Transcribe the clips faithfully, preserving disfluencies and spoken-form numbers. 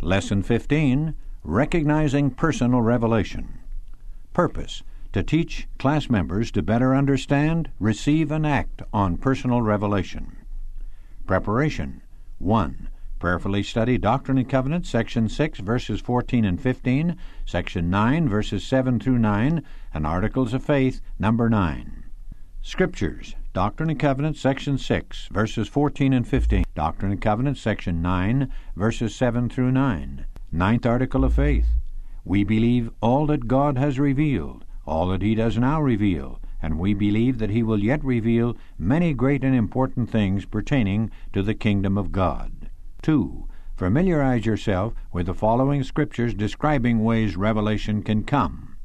Lesson fifteen, Recognizing Personal Revelation. Purpose: to teach class members to better understand, receive, and act on personal revelation. Preparation. one. Prayerfully study Doctrine and Covenants, Section six, verses fourteen and fifteen, Section nine, verses seven through nine, and Articles of Faith, number nine. Scriptures. Doctrine and Covenants, Section six, verses fourteen and fifteen. Doctrine and Covenants, Section nine, verses seven through nine. Ninth Article of Faith. We believe all that God has revealed, all that He does now reveal, and we believe that He will yet reveal many great and important things pertaining to the kingdom of God. two. Familiarize yourself with the following scriptures describing ways revelation can come.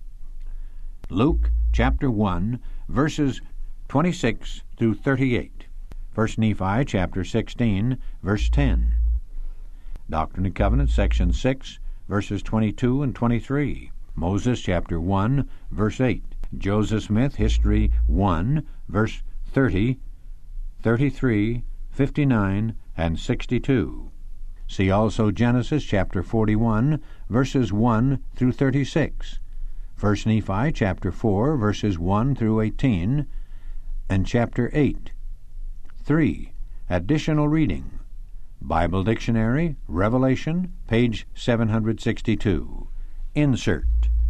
Luke chapter one, verses twenty-six through thirty-eight. First Nephi chapter sixteen, verse ten. Doctrine and Covenants, section six, verses twenty-two and twenty-three. Moses chapter one, verse eight. Joseph Smith, History one, verse thirty, thirty-three, fifty-nine, and sixty-two. See also Genesis chapter forty-one, verses one through thirty-six. First Nephi chapter four, verses one through eighteen, and chapter eight. three. Additional reading. Bible Dictionary, Revelation, page seven hundred sixty-two. Insert.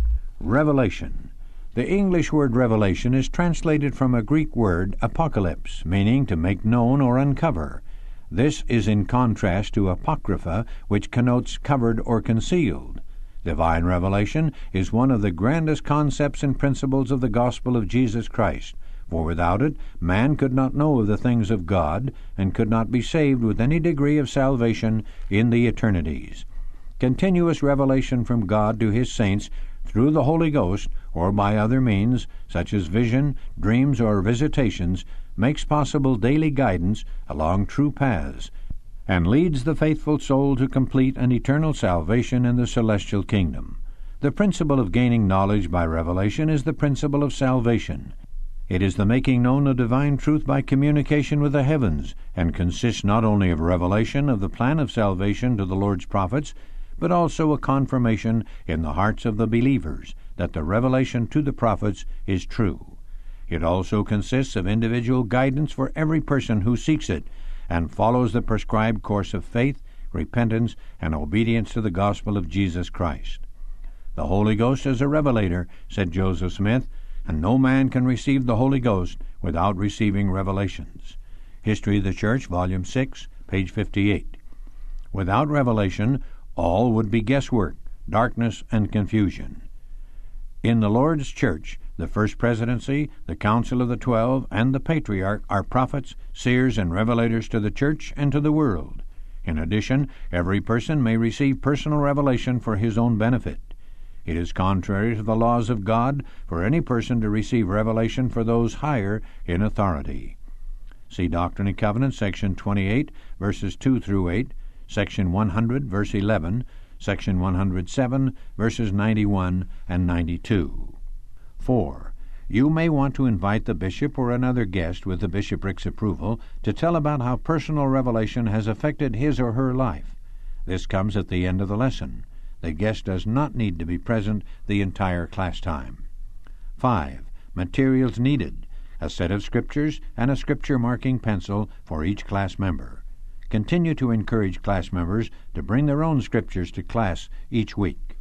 Revelation. The English word revelation is translated from a Greek word apocalypse, meaning to make known or uncover. This is in contrast to apocrypha, which connotes covered or concealed. Divine revelation is one of the grandest concepts and principles of the gospel of Jesus Christ, for without it man could not know of the things of God and could not be saved with any degree of salvation in the eternities. Continuous revelation from God to His saints through the Holy Ghost or by other means, such as vision, dreams, or visitations, makes possible daily guidance along true paths, and leads the faithful soul to complete and eternal salvation in the celestial kingdom. The principle of gaining knowledge by revelation is the principle of salvation. It is the making known of divine truth by communication with the heavens, and consists not only of revelation of the plan of salvation to the Lord's prophets, but also a confirmation in the hearts of the believers that the revelation to the prophets is true. It also consists of individual guidance for every person who seeks it, and follows the prescribed course of faith, repentance, and obedience to the gospel of Jesus Christ. The Holy Ghost is a revelator, said Joseph Smith, and no man can receive the Holy Ghost without receiving revelations. History of the Church, volume six, page fifty-eight. Without revelation, all would be guesswork, darkness, and confusion. In the Lord's Church, the First Presidency, the Council of the Twelve, and the Patriarch are prophets, seers, and revelators to the Church and to the world. In addition, every person may receive personal revelation for his own benefit. It is contrary to the laws of God for any person to receive revelation for those higher in authority. See Doctrine and Covenants, section twenty-eight, verses two through eight, section one hundred, verse eleven, section one hundred seven, verses ninety-one and ninety-two. four. You may want to invite the bishop or another guest with the bishopric's approval to tell about how personal revelation has affected his or her life. This comes at the end of the lesson. The guest does not need to be present the entire class time. five. Materials needed: a set of scriptures and a scripture marking pencil for each class member. Continue to encourage class members to bring their own scriptures to class each week.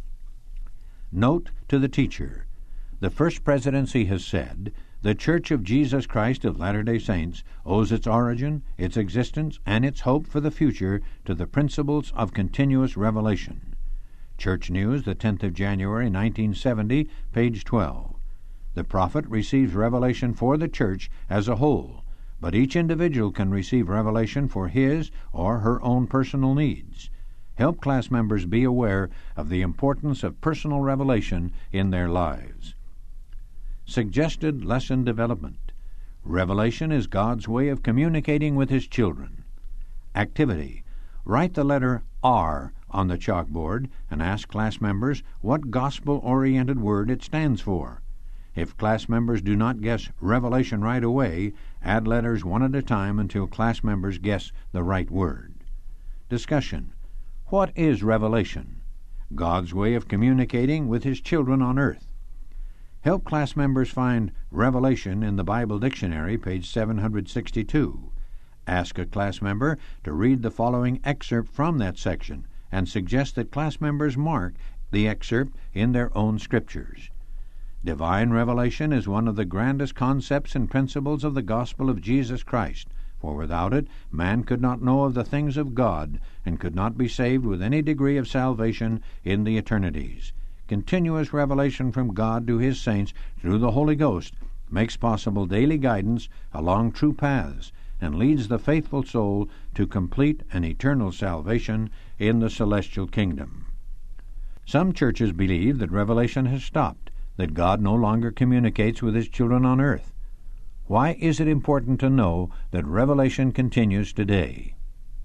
Note to the teacher: the First Presidency has said, the Church of Jesus Christ of Latter-day Saints owes its origin, its existence, and its hope for the future to the principles of continuous revelation. Church News, the tenth of January, nineteen seventy, page twelve. The prophet receives revelation for the church as a whole, but each individual can receive revelation for his or her own personal needs. Help class members be aware of the importance of personal revelation in their lives. Suggested lesson development: revelation is God's way of communicating with His children. Activity: write the letter R on the chalkboard and ask class members what gospel-oriented word it stands for. If class members do not guess revelation right away, add letters one at a time until class members guess the right word. Discussion: What is revelation? God's way of communicating with His children on earth. Help class members find revelation in the Bible Dictionary, page seven hundred sixty-two. Ask a class member to read the following excerpt from that section and suggest that class members mark the excerpt in their own scriptures. Divine revelation is one of the grandest concepts and principles of the gospel of Jesus Christ, for without it man could not know of the things of God and could not be saved with any degree of salvation in the eternities. Continuous revelation from God to His saints through the Holy Ghost makes possible daily guidance along true paths and leads the faithful soul to complete and eternal salvation in the celestial kingdom. Some churches believe that revelation has stopped, that God no longer communicates with His children on earth. Why is it important to know that revelation continues today?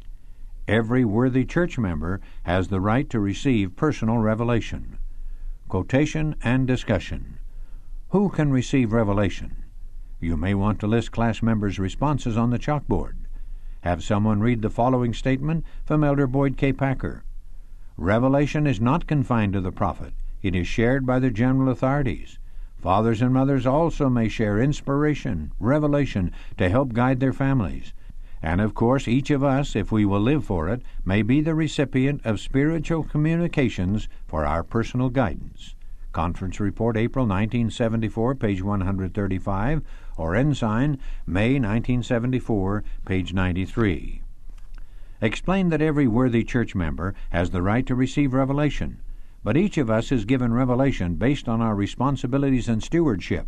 Every worthy church member has the right to receive personal revelation. Quotation and discussion. Who can receive revelation? You may want to list class members' responses on the chalkboard. Have someone read the following statement from Elder Boyd K. Packer. Revelation is not confined to the prophet. It is shared by the general authorities. Fathers and mothers also may share inspiration, revelation, to help guide their families. And of course, each of us, if we will live for it, may be the recipient of spiritual communications for our personal guidance. Conference Report, April nineteen seventy-four, page one hundred thirty-five, or Ensign, May nineteen seventy-four, page ninety-three. Explain that every worthy church member has the right to receive revelation, but each of us is given revelation based on our responsibilities and stewardship.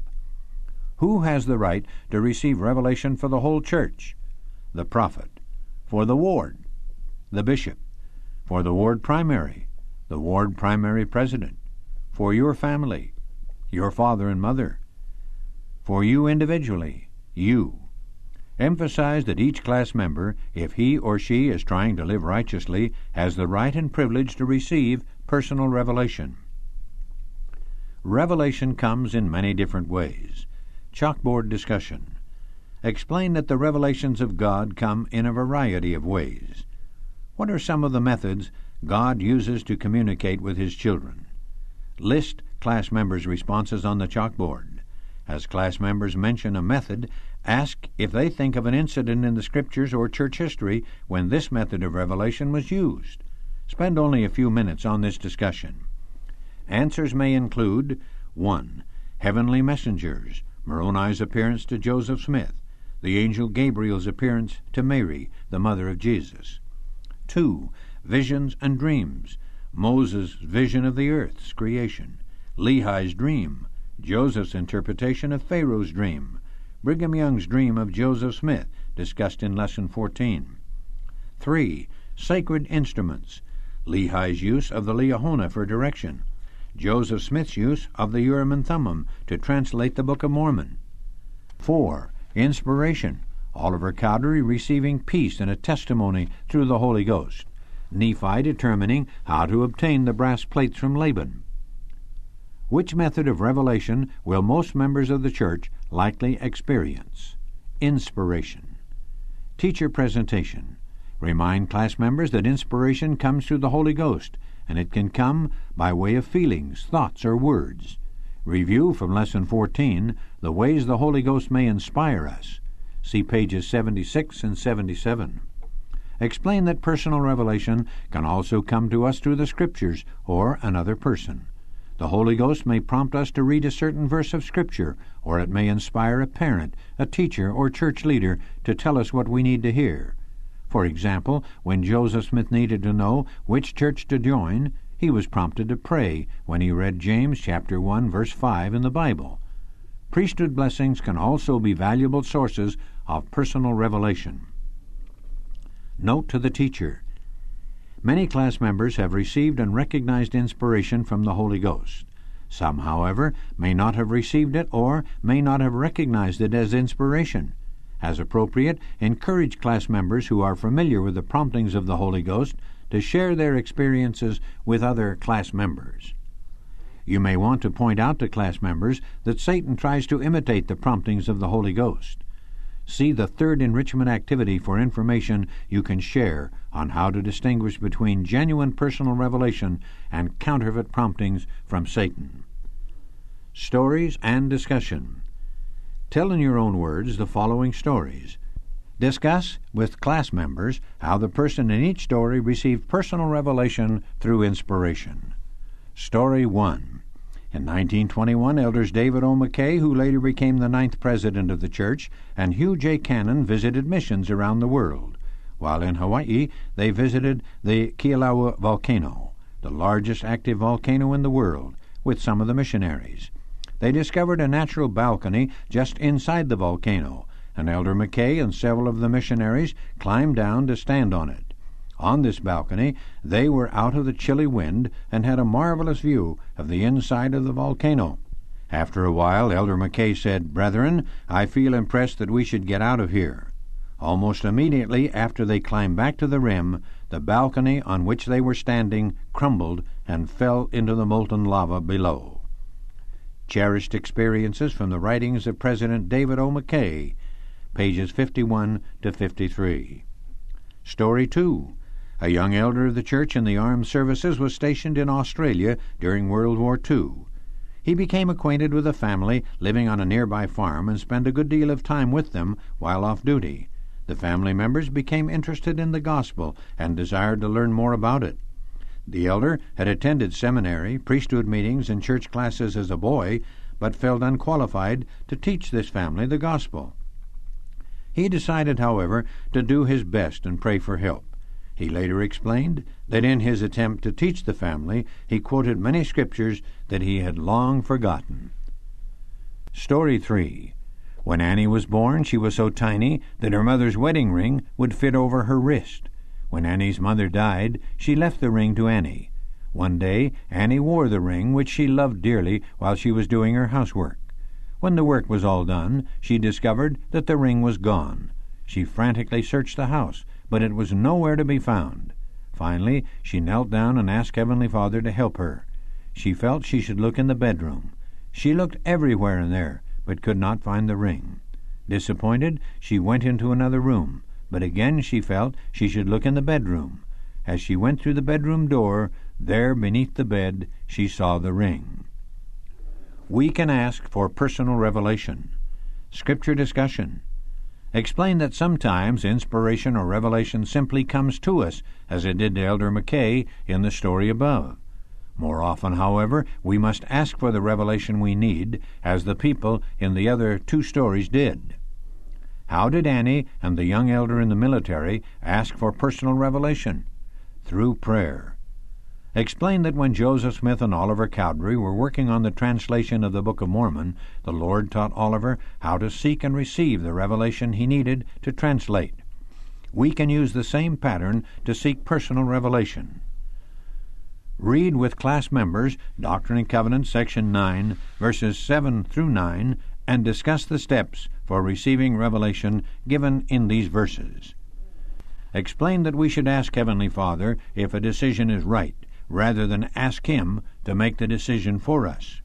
Who has the right to receive revelation for the whole church? The prophet. For the ward, the bishop. For the ward primary, the ward primary president. For your family, your father and mother. For you individually, you. Emphasize that each class member, if he or she is trying to live righteously, has the right and privilege to receive personal revelation. Revelation comes in many different ways. Chalkboard discussion. Explain that the revelations of God come in a variety of ways. What are some of the methods God uses to communicate with His children? List class members' responses on the chalkboard. As class members mention a method, ask if they think of an incident in the Scriptures or church history when this method of revelation was used. Spend only a few minutes on this discussion. Answers may include one. Heavenly messengers, Moroni's appearance to Joseph Smith, the angel Gabriel's appearance to Mary, the mother of Jesus. two. Visions and dreams, Moses' vision of the earth's creation, Lehi's dream, Joseph's interpretation of Pharaoh's dream, Brigham Young's dream of Joseph Smith, discussed in Lesson fourteen. three. Sacred instruments, Lehi's use of the Liahona for direction, Joseph Smith's use of the Urim and Thummim to translate the Book of Mormon. four. Inspiration, Oliver Cowdery receiving peace and a testimony through the Holy Ghost, Nephi determining how to obtain the brass plates from Laban. Which method of revelation will most members of the church likely experience? Inspiration. Teacher presentation. Remind class members that inspiration comes through the Holy Ghost, and it can come by way of feelings, thoughts, or words. Review from Lesson fourteen the ways the Holy Ghost may inspire us. See pages seventy-six and seventy-seven. Explain that personal revelation can also come to us through the Scriptures or another person. The Holy Ghost may prompt us to read a certain verse of Scripture, or it may inspire a parent, a teacher, or church leader to tell us what we need to hear. For example, when Joseph Smith needed to know which church to join, he was prompted to pray when he read James chapter one, verse five in the Bible. Priesthood blessings can also be valuable sources of personal revelation. Note to the teacher. Many class members have received and recognized inspiration from the Holy Ghost. Some, however, may not have received it or may not have recognized it as inspiration. As appropriate, encourage class members who are familiar with the promptings of the Holy Ghost to share their experiences with other class members. You may want to point out to class members that Satan tries to imitate the promptings of the Holy Ghost. see the third enrichment activity for information you can share on how to distinguish between genuine personal revelation and counterfeit promptings from Satan. Stories and discussion. Tell in your own words the following stories. Discuss with class members how the person in each story received personal revelation through inspiration. Story one. In nineteen twenty-one, Elders David O. McKay, who later became the ninth president of the church, and Hugh J. Cannon visited missions around the world. While in Hawaii, they visited the Kialaua volcano, the largest active volcano in the world, with some of the missionaries. They discovered a natural balcony just inside the volcano, and Elder McKay and several of the missionaries climbed down to stand on it. On this balcony, they were out of the chilly wind and had a marvelous view of the inside of the volcano. After a while, Elder McKay said, "Brethren, I feel impressed that we should get out of here." Almost immediately after they climbed back to the rim, the balcony on which they were standing crumbled and fell into the molten lava below. Cherished experiences from the writings of President David O. McKay, pages fifty-one to fifty-three. Story two. A young elder of the church in the armed services was stationed in Australia during World War Two. He became acquainted with a family living on a nearby farm and spent a good deal of time with them while off duty. The family members became interested in the gospel and desired to learn more about it. The elder had attended seminary, priesthood meetings, and church classes as a boy, but felt unqualified to teach this family the gospel. He decided, however, to do his best and pray for help. He later explained that in his attempt to teach the family, he quoted many scriptures that he had long forgotten. Story three. When Annie was born, she was so tiny that her mother's wedding ring would fit over her wrist. When Annie's mother died, she left the ring to Annie. One day, Annie wore the ring, which she loved dearly, while she was doing her housework. When the work was all done, she discovered that the ring was gone. She frantically searched the house, but it was nowhere to be found. Finally, she knelt down and asked Heavenly Father to help her. She felt she should look in the bedroom. She looked everywhere in there, but could not find the ring. Disappointed, she went into another room, but again she felt she should look in the bedroom. As she went through the bedroom door, there beneath the bed, she saw the ring. We can ask for personal revelation. Scripture discussion. Explain that sometimes inspiration or revelation simply comes to us, as it did to Elder McKay in the story above. More often, however, we must ask for the revelation we need, as the people in the other two stories did. How did Annie and the young elder in the military ask for personal revelation? Through prayer. Explain that when Joseph Smith and Oliver Cowdery were working on the translation of the Book of Mormon, the Lord taught Oliver how to seek and receive the revelation he needed to translate. We can use the same pattern to seek personal revelation. Read with class members Doctrine and Covenants, section nine, verses seven through nine, and discuss the steps for receiving revelation given in these verses. Explain that we should ask Heavenly Father if a decision is right, rather than ask Him to make the decision for us.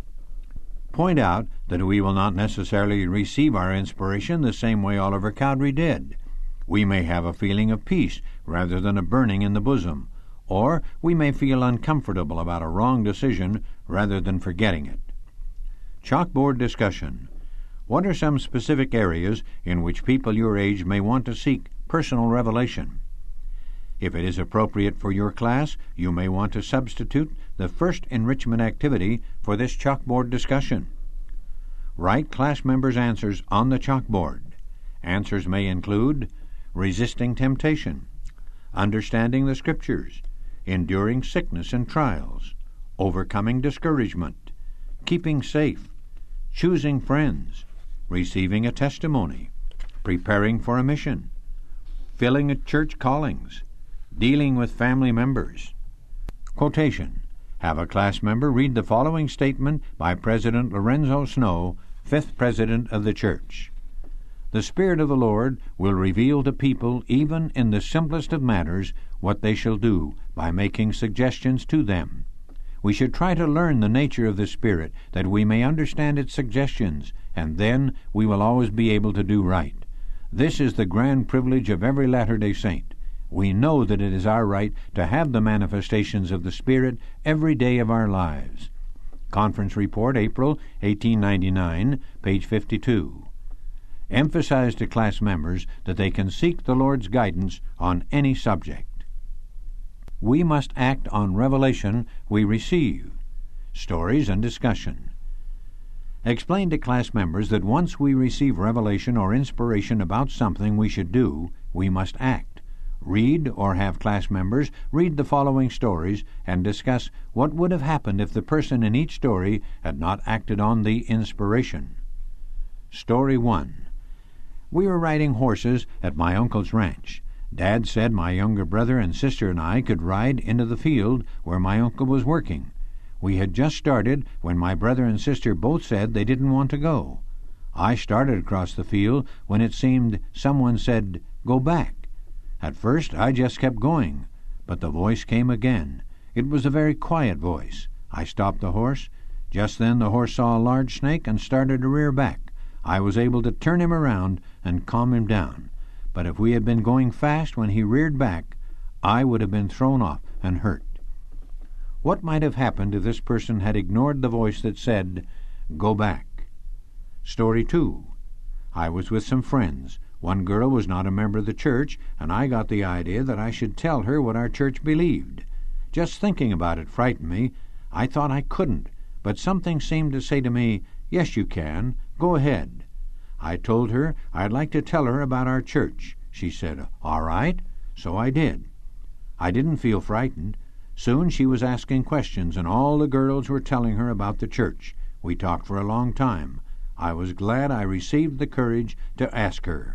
Point out that we will not necessarily receive our inspiration the same way Oliver Cowdery did. We may have a feeling of peace rather than a burning in the bosom, or we may feel uncomfortable about a wrong decision rather than forgetting it. Chalkboard discussion. What are some specific areas in which people your age may want to seek personal revelation? If it is appropriate for your class, you may want to substitute the first enrichment activity for this chalkboard discussion. Write class members' answers on the chalkboard. Answers may include resisting temptation, understanding the Scriptures, enduring sickness and trials, overcoming discouragement, keeping safe, choosing friends, receiving a testimony, preparing for a mission, filling at church callings, dealing with family members. Quotation. Have a class member read the following statement by President Lorenzo Snow, fifth President of the Church. The Spirit of the Lord will reveal to people, even in the simplest of matters, what they shall do by making suggestions to them. We should try to learn the nature of the Spirit, that we may understand its suggestions, and then we will always be able to do right. This is the grand privilege of every Latter-day Saint. We know that it is our right to have the manifestations of the Spirit every day of our lives. Conference Report, April eighteen ninety-nine, page fifty-two. Emphasize to class members that they can seek the Lord's guidance on any subject. We must act on revelation we receive. Stories and discussion. Explain to class members that once we receive revelation or inspiration about something we should do, we must act. Read or have class members read the following stories and discuss what would have happened if the person in each story had not acted on the inspiration. Story one. We were riding horses at my uncle's ranch. Dad said my younger brother and sister and I could ride into the field where my uncle was working. We had just started when my brother and sister both said they didn't want to go. I started across the field when it seemed someone said, "Go back." At first I just kept going, but the voice came again. It was a very quiet voice. I stopped the horse. Just then the horse saw a large snake and started to rear back. I was able to turn him around and calm him down. But if we had been going fast when he reared back, I would have been thrown off and hurt. What might have happened if this person had ignored the voice that said, "Go back"? Story two. I was with some friends. One girl was not a member of the church, and I got the idea that I should tell her what our church believed. Just thinking about it frightened me. I thought I couldn't, but something seemed to say to me, "Yes, you can. Go ahead." I told her I'd like to tell her about our church. She said, "All right." So I did. I didn't feel frightened. Soon she was asking questions, and all the girls were telling her about the church. We talked for a long time. I was glad I received the courage to ask her.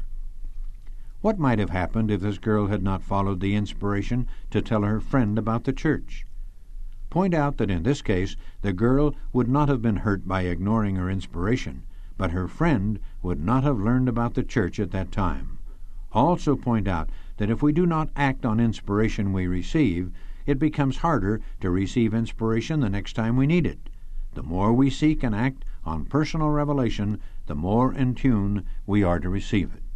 What might have happened if this girl had not followed the inspiration to tell her friend about the church? Point out that in this case the girl would not have been hurt by ignoring her inspiration, but her friend would not have learned about the church at that time. Also point out that if we do not act on inspiration we receive, it becomes harder to receive inspiration the next time we need it. The more we seek and act on personal revelation, the more in tune we are to receive it.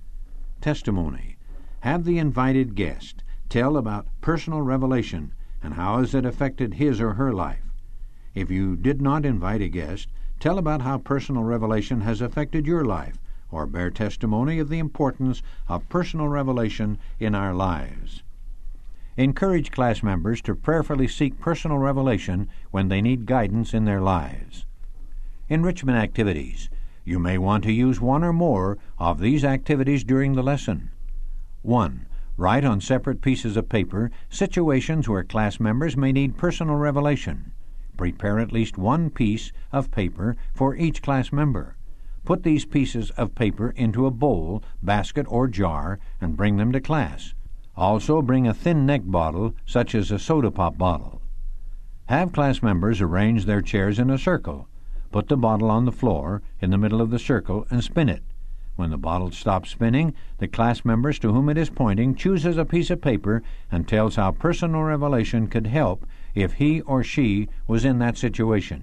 Testimony. Have the invited guest tell about personal revelation and how has it affected his or her life. If you did not invite a guest, tell about how personal revelation has affected your life, or bear testimony of the importance of personal revelation in our lives. Encourage class members to prayerfully seek personal revelation when they need guidance in their lives. Enrichment activities. You may want to use one or more of these activities during the lesson. one. Write on separate pieces of paper situations where class members may need personal revelation. Prepare at least one piece of paper for each class member. Put these pieces of paper into a bowl, basket, or jar and bring them to class. Also bring a thin neck bottle, such as a soda pop bottle. Have class members arrange their chairs in a circle. Put the bottle on the floor in the middle of the circle and spin it. When the bottle stops spinning, the class members to whom it is pointing chooses a piece of paper and tells how personal revelation could help if he or she was in that situation.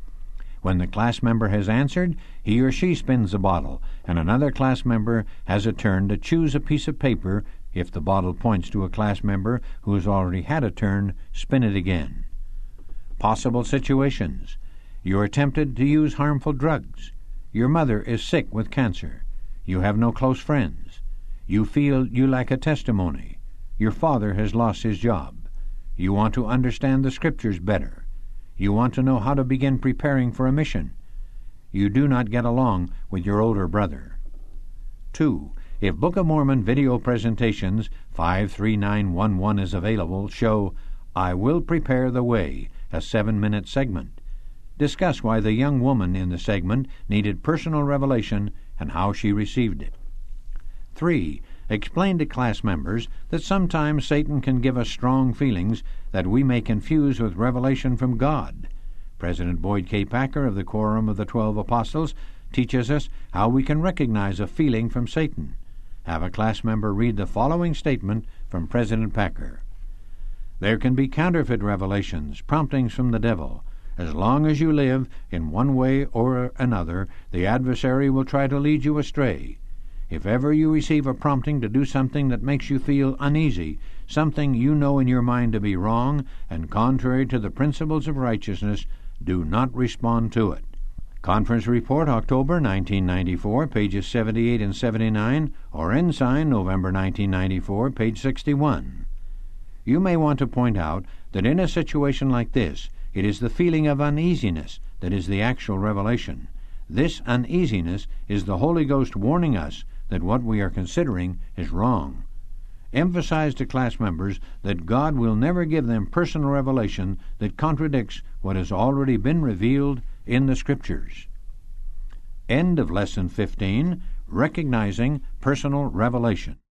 When the class member has answered, he or she spins the bottle, and another class member has a turn to choose a piece of paper. If the bottle points to a class member who has already had a turn, spin it again. Possible situations. You are tempted to use harmful drugs. Your mother is sick with cancer. You have no close friends. You feel you lack a testimony. Your father has lost his job. You want to understand the Scriptures better. You want to know how to begin preparing for a mission. You do not get along with your older brother. two. If Book of Mormon video presentations five three nine one one is available, show "I Will Prepare the Way," a seven-minute segment. Discuss why the young woman in the segment needed personal revelation and how she received it. three. Explain to class members that sometimes Satan can give us strong feelings that we may confuse with revelation from God. President Boyd K. Packer of the Quorum of the Twelve Apostles teaches us how we can recognize a feeling from Satan. Have a class member read the following statement from President Packer. There can be counterfeit revelations, promptings from the devil. As long as you live in one way or another, the adversary will try to lead you astray. If ever you receive a prompting to do something that makes you feel uneasy, something you know in your mind to be wrong and contrary to the principles of righteousness, do not respond to it. Conference Report, October nineteen ninety-four, pages seventy-eight and seventy-nine, or Ensign, November nineteen ninety-four, page sixty-one. You may want to point out that in a situation like this, it is the feeling of uneasiness that is the actual revelation. This uneasiness is the Holy Ghost warning us that what we are considering is wrong. Emphasize to class members that God will never give them personal revelation that contradicts what has already been revealed in the Scriptures. End of Lesson fifteen, Recognizing Personal Revelation.